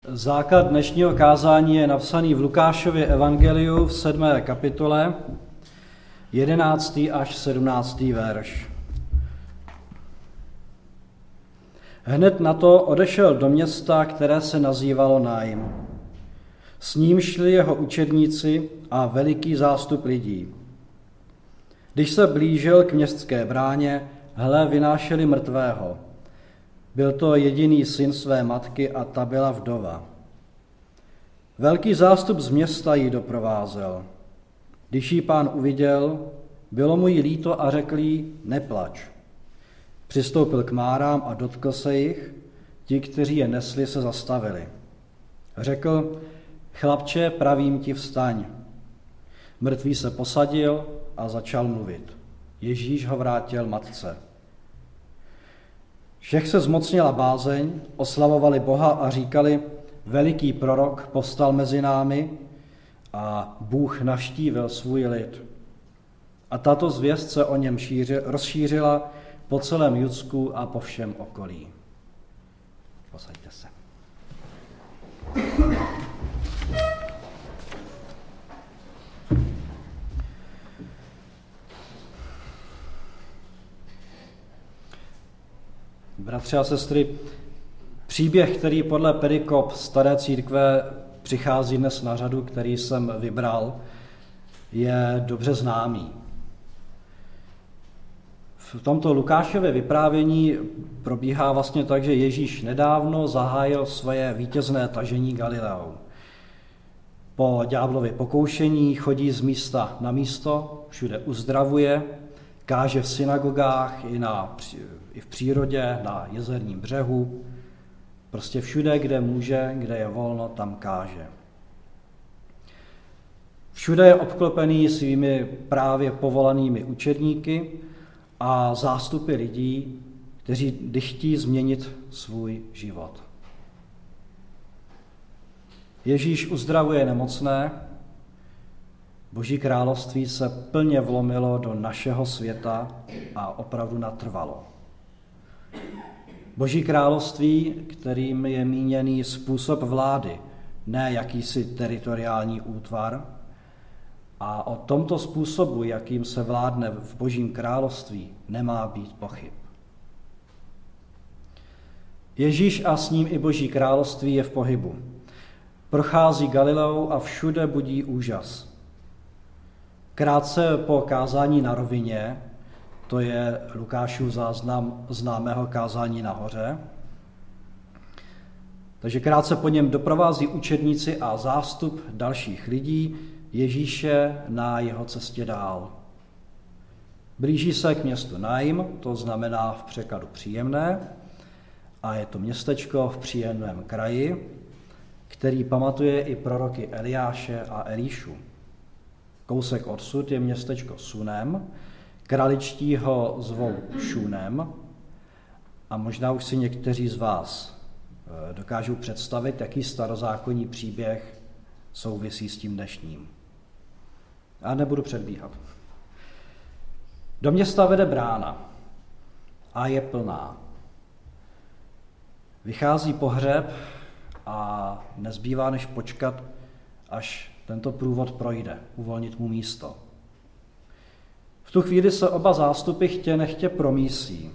Základ dnešního kázání je napsaný v Lukášově evangeliu v 7. kapitole, 11. až 17. verš. Hned na to odešel do města, které se nazývalo Naim. S ním šli jeho učedníci a veliký zástup lidí. Když se blížil k městské bráně, hle, vynášeli mrtvého. Byl to jediný syn své matky a ta byla vdova. Velký zástup z města ji doprovázel. Když ji Pán uviděl, bylo mu jí líto a řekl jí, neplač. Přistoupil k márám a dotkl se jich, ti, kteří je nesli, se zastavili. Řekl, chlapče, pravím ti, vstaň. Mrtvý se posadil a začal mluvit. Ježíš ho vrátil matce. Všech se zmocnila bázeň, oslavovali Boha a říkali, veliký prorok povstal mezi námi a Bůh navštívil svůj lid. A tato zvěst se o něm rozšířila po celém Judsku a po všem okolí. Posaďte se. Bratři a sestry, příběh, který podle perikop Staré církve přichází dnes na řadu, který jsem vybral, je dobře známý. V tomto Lukášově vyprávění probíhá vlastně tak, že Ježíš nedávno zahájil svoje vítězné tažení Galileou. Po ďáblově pokoušení chodí z místa na místo, všude uzdravuje, káže v synagogách i v přírodě, na jezerním břehu, prostě všude, kde může, kde je volno, tam káže. Všude je obklopený svými právě povolanými učedníky a zástupy lidí, kteří chtějí změnit svůj život. Ježíš uzdravuje nemocné, Boží království se plně vlomilo do našeho světa a opravdu natrvalo. Boží království, kterým je míněný způsob vlády, ne jakýsi teritoriální útvar, a o tomto způsobu, jakým se vládne v Božím království, nemá být pochyb. Ježíš a s ním i Boží království je v pohybu. Prochází Galileou a všude budí úžas. Krátce po kázání na rovině, to je Lukášův záznam známého kázání nahoře, takže krátce po něm doprovází učedníci a zástup dalších lidí Ježíše na jeho cestě dál. Blíží se k městu Naim, to znamená v překladu příjemné, a je to městečko v příjemném kraji, který pamatuje i proroky Eliáše a Elíšu. Kousek odsud je městečko Sunem, kraličtí ho zvou Šunem a možná už si někteří z vás dokážou představit, jaký starozákonní příběh souvisí s tím dnešním. A nebudu předbíhat. Do města vede brána a je plná. Vychází pohřeb a nezbývá než počkat, až tento průvod projde, uvolnit mu místo. V tu chvíli se oba zástupy chtě nechtě promísí.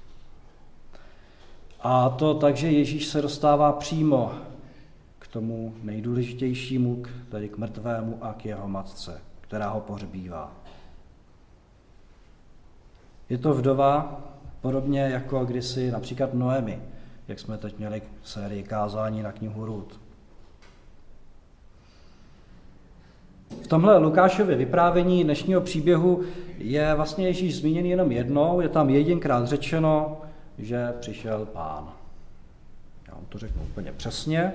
A to tak, že Ježíš se dostává přímo k tomu nejdůležitějšímu, tedy k mrtvému a k jeho matce, která ho pohřbívá. Je to vdova, podobně jako kdysi například Noemi, jak jsme teď měli sérii kázání na knihu Rut. V tomhle Lukášově vyprávění dnešního příběhu je vlastně Ježíš zmíněný jenom jednou, je tam jedinkrát řečeno, že přišel Pán. Já vám to řeknu úplně přesně.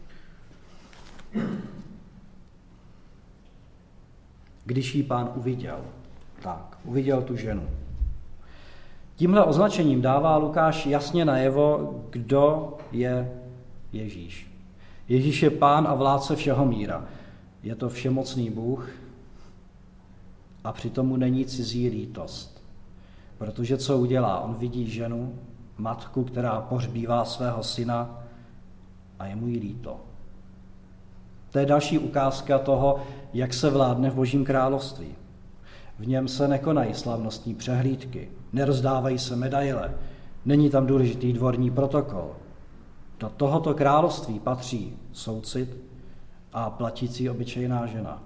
Když ji Pán uviděl, tak, uviděl tu ženu. Tímhle označením dává Lukáš jasně najevo, kdo je Ježíš. Ježíš je Pán a vládce všeho míra. Je to všemocný Bůh a přitom mu není cizí lítost. Protože co udělá? On vidí ženu, matku, která pohřbívá svého syna a je mu jí líto. To je další ukázka toho, jak se vládne v Božím království. V něm se nekonají slavnostní přehlídky, nerozdávají se medaile, není tam důležitý dvorní protokol. Do tohoto království patří soucit a platící obyčejná žena.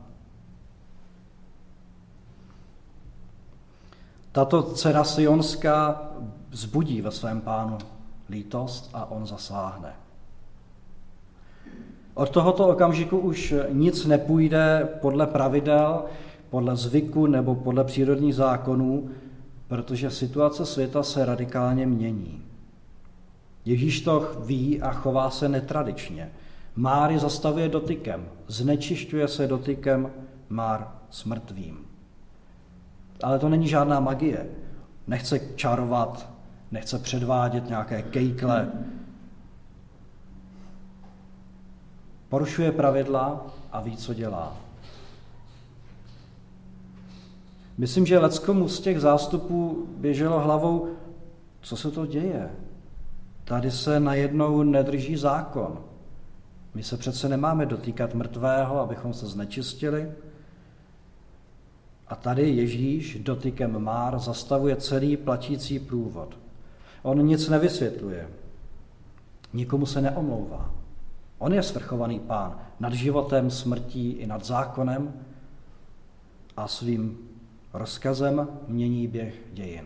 Tato dcera Sionská vzbudí ve svém pánu lítost a on zasáhne. Od tohoto okamžiku už nic nepůjde podle pravidel, podle zvyku nebo podle přírodních zákonů, protože situace světa se radikálně mění. Ježíš to ví a chová se netradičně. Máry zastavuje dotykem, znečišťuje se dotykem Már s mrtvým. Ale to není žádná magie. Nechce čarovat, nechce předvádět nějaké kejkle. Porušuje pravidla a ví, co dělá. Myslím, že leckomu z těch zástupů běželo hlavou, co se to děje. Tady se najednou nedrží zákon. My se přece nemáme dotýkat mrtvého, abychom se znečistili. A tady Ježíš dotykem Már zastavuje celý platící průvod. On nic nevysvětluje. Nikomu se neomlouvá. On je svrchovaný pán nad životem, smrtí i nad zákonem a svým rozkazem mění běh dějin.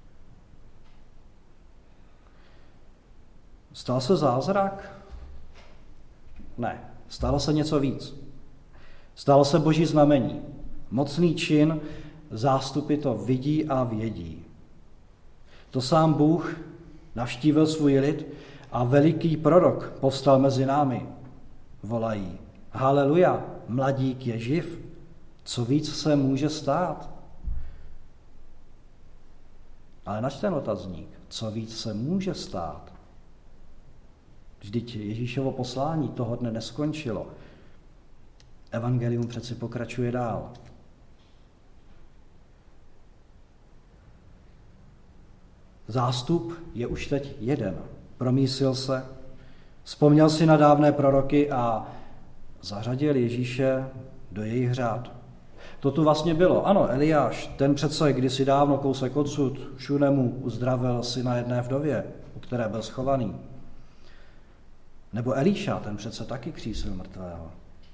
Stal se zázrak? Ne, stalo se něco víc. Stalo se Boží znamení. Mocný čin, zástupy to vidí a vědí. To sám Bůh navštívil svůj lid a veliký prorok povstal mezi námi. Volají: Haleluja, mladík je živ, co víc se může stát? Ale nač ten otazník, co víc se může stát? Vždyť Ježíšovo poslání toho dne neskončilo. Evangelium přeci pokračuje dál. Zástup je už teď jeden. Promísil se, vzpomněl si na dávné proroky a zařadil Ježíše do jejich řád. To tu vlastně bylo. Ano, Eliáš, ten přece kdysi dávno kousek odsud Šunemu uzdravil syna jedné vdově, u které byl schovaný. Nebo Elíša, ten přece taky křísil mrtvého.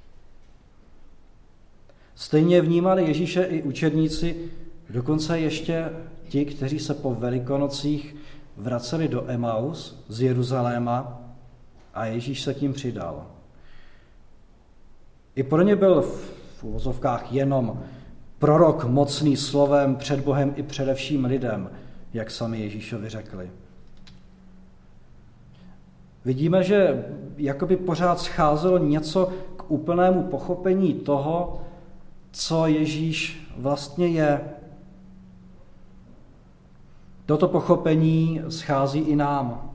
Stejně vnímali Ježíše i učedníci, dokonce ještě ti, kteří se po Velikonocích vraceli do Emaus z Jeruzaléma a Ježíš se k ním přidal. I pro ně byl v uvozovkách jenom prorok mocný slovem před Bohem i především lidem, jak sami Ježíšovi řekli. Vidíme, že jakoby pořád scházelo něco k úplnému pochopení toho, co Ježíš vlastně je. Toto pochopení schází i nám.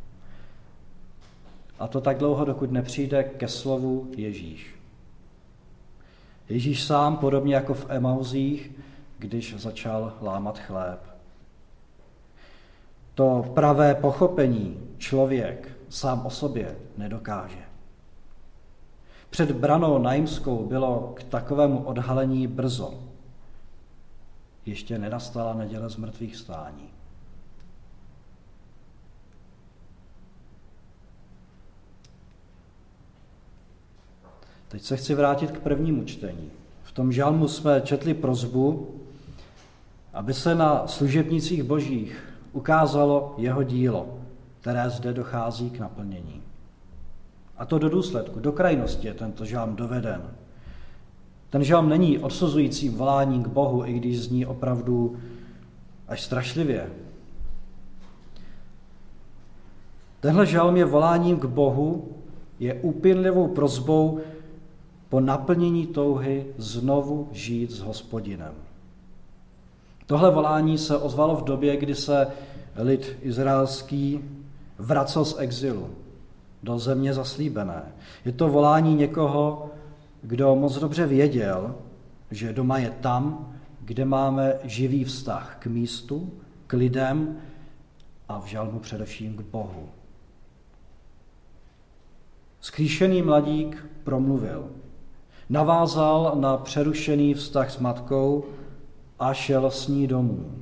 A to tak dlouho, dokud nepřijde ke slovu Ježíš. Ježíš sám, podobně jako v Emauzích, když začal lámat chléb. To pravé pochopení člověk sám o sobě nedokáže. Před branou Naimskou bylo k takovému odhalení brzo. Ještě nenastala neděle zmrtvých vstání. Teď se chci vrátit k prvnímu čtení. V tom žalmu jsme četli prosbu, aby se na služebnících božích ukázalo jeho dílo, které zde dochází k naplnění. A to do důsledku, do krajnosti je tento žalm doveden. Ten žalm není odsuzujícím voláním k Bohu, i když zní opravdu až strašlivě. Tenhle žalm je voláním k Bohu, je úpěnlivou prosbou po naplnění touhy znovu žít s Hospodinem. Tohle volání se ozvalo v době, kdy se lid izraelský vracel z exilu do země zaslíbené. Je to volání někoho, kdo moc dobře věděl, že doma je tam, kde máme živý vztah k místu, k lidem, a v žalmu především k Bohu. Vzkříšený mladík promluvil. Navázal na přerušený vztah s matkou a šel s ní domů.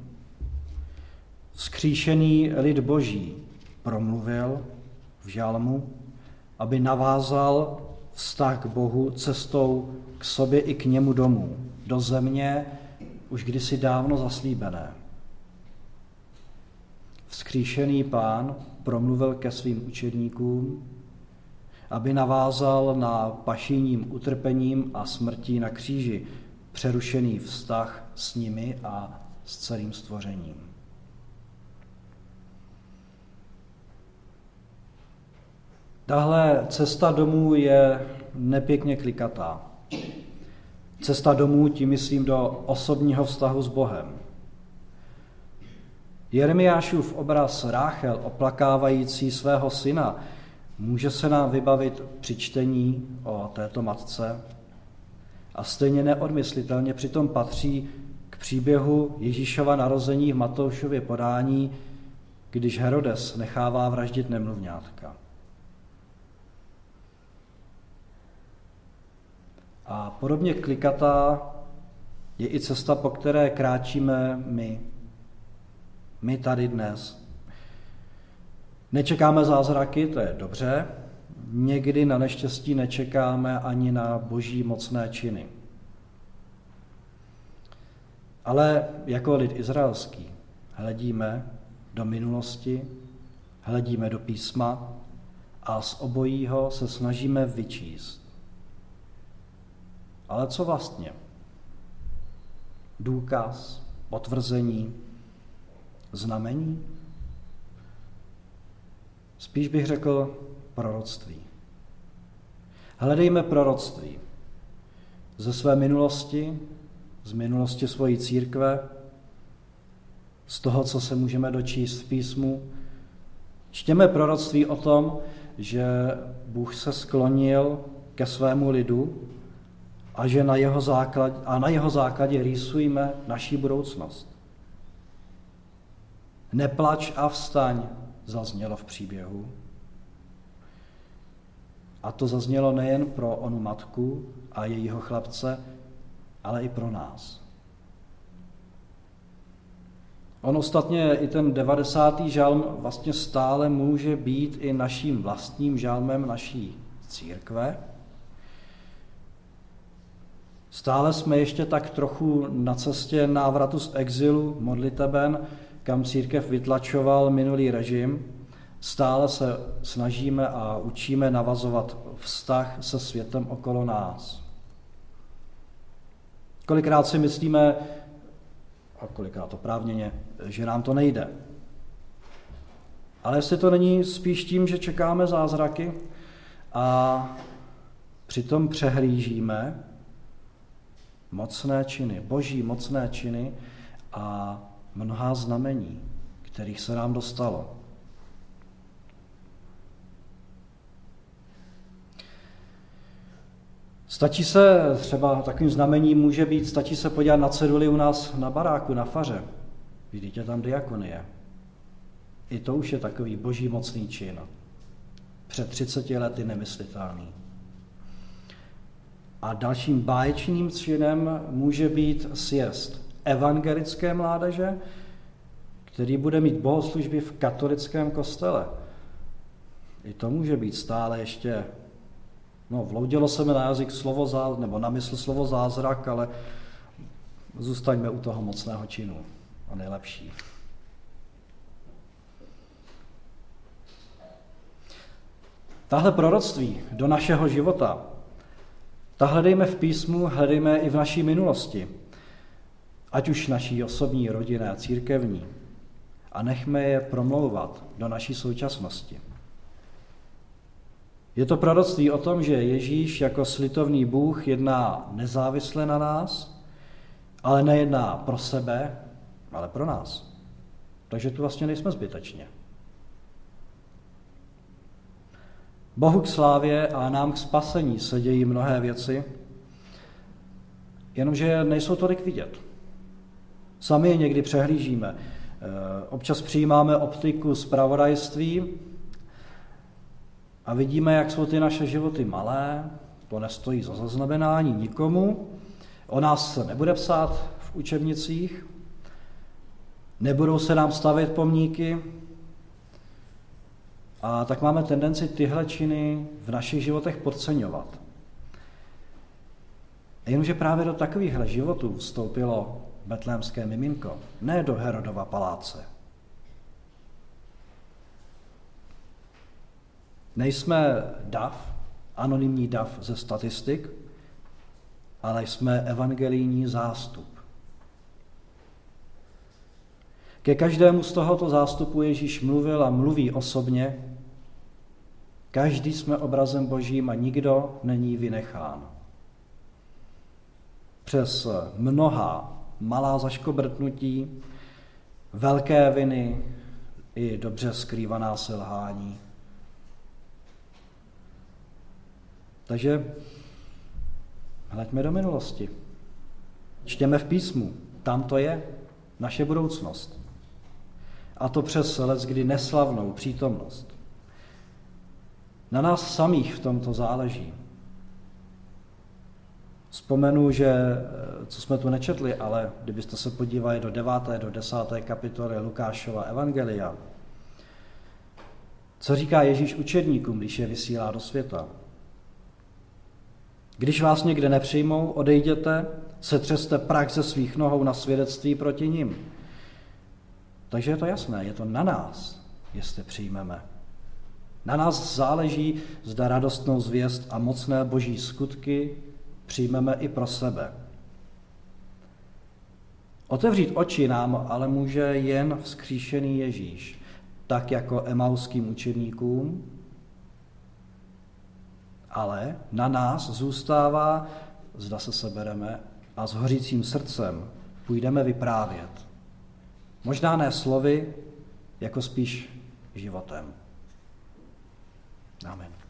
Vzkříšený lid Boží promluvil v žalmu, aby navázal vztah k Bohu cestou k sobě i k němu domů, do země už kdysi dávno zaslíbené. Vzkříšený Pán promluvil ke svým učedníkům, aby navázal na pašijním utrpením a smrtí na kříži přerušený vztah s nimi a s celým stvořením. Tahle cesta domů je nepěkně klikatá. Cesta domů, tím myslím do osobního vztahu s Bohem. Jeremiášův obraz Ráchel oplakávající svého syna může se nám vybavit při čtení o této matce a stejně neodmyslitelně přitom patří k příběhu Ježíšova narození v Matoušově podání, když Herodes nechává vraždit nemluvňátka. A podobně klikatá je i cesta, po které kráčíme my tady dnes. Nečekáme zázraky, to je dobře, někdy na neštěstí nečekáme ani na Boží mocné činy. Ale jako lid izraelský hledíme do minulosti, hledíme do písma a z obojího se snažíme vyčíst. Ale co vlastně? Důkaz, potvrzení, znamení? Spíš bych řekl proroctví. Hledejme proroctví ze své minulosti, z minulosti svojí církve, z toho, co se můžeme dočíst v písmu. Čtěme proroctví o tom, že Bůh se sklonil ke svému lidu a že na jeho základě rýsujeme naši budoucnost. Neplač a vstaň, zaznělo v příběhu. A to zaznělo nejen pro onu matku a jejího chlapce, ale i pro nás. On ostatně i ten 90. žalm vlastně stále může být i naším vlastním žalmem naší církve. Stále jsme ještě tak trochu na cestě návratu z exilu modliteben, kam církev vytlačoval minulý režim. Stále se snažíme a učíme navazovat vztah se světem okolo nás. Kolikrát si myslíme, a kolikrát oprávněně, že nám to nejde. Ale jestli to není spíš tím, že čekáme zázraky a přitom přehlížíme mocné činy, Boží mocné činy a mnohá znamení, kterých se nám dostalo. Stačí se, třeba takovým znamením může být, stačí se podívat na ceduli u nás na baráku, na faře. Vidíte tam diakonie. I to už je takový Boží mocný čin. Před 30 lety nemyslitelný. A dalším báječným činem může být sjezd evangelické mládeže, který bude mít bohoslužby v katolickém kostele. I to může být stále ještě, vloudilo se mi na jazyk nebo na mysl slovo zázrak, ale zůstaňme u toho mocného činu a nejlepší. Tahle proroctví do našeho života, ta hledejme v písmu, hledejme i v naší minulosti, ať už naší osobní, rodinné a církevní, a nechme je promlouvat do naší současnosti. Je to proroctví o tom, že Ježíš jako slitovný Bůh jedná nezávisle na nás, ale nejedná pro sebe, ale pro nás. Takže tu vlastně nejsme zbytečně. Bohu k slávě a nám k spasení se dějí mnohé věci, jenomže nejsou tolik vidět. Sami je někdy přehlížíme. Občas přijímáme optiku zpravodajství a vidíme, jak jsou ty naše životy malé, to nestojí za zaznamenání nikomu, o nás se nebude psát v učebnicích, nebudou se nám stavět pomníky, a tak máme tendenci tyhle činy v našich životech podceňovat. Jenomže právě do takovýchhle životů vstoupilo betlémské miminko, ne do Herodova paláce. Nejsme dav, anonymní dav ze statistik, ale jsme evangelijní zástup. Ke každému z tohoto zástupu Ježíš mluvil a mluví osobně. Každý jsme obrazem Božím a nikdo není vynechán. Přes mnohá malá zaškobrtnutí, velké viny i dobře skrývaná selhání. Takže hleďme do minulosti. Čtěme v písmu, tam to je naše budoucnost. A to přes leckdy neslavnou přítomnost. Na nás samých v tomto záleží. Vzpomenu, že, co jsme tu nečetli, ale kdybyste se podívali do 9. do 10. kapitoly Lukášova evangelia, co říká Ježíš učedníkům, když je vysílá do světa? Když vás někde nepřijmou, odejděte, setřeste prach ze svých nohou na svědectví proti nim. Takže je to jasné, je to na nás, jestli přijmeme. Na nás záleží, zda radostnou zvěst a mocné boží skutky přijmeme i pro sebe. Otevřít oči nám ale může jen vzkříšený Ježíš, tak jako emauským učedníkům, ale na nás zůstává, zda se sebereme a s hořícím srdcem půjdeme vyprávět. Možná ne slovy, jako spíš životem. Amen.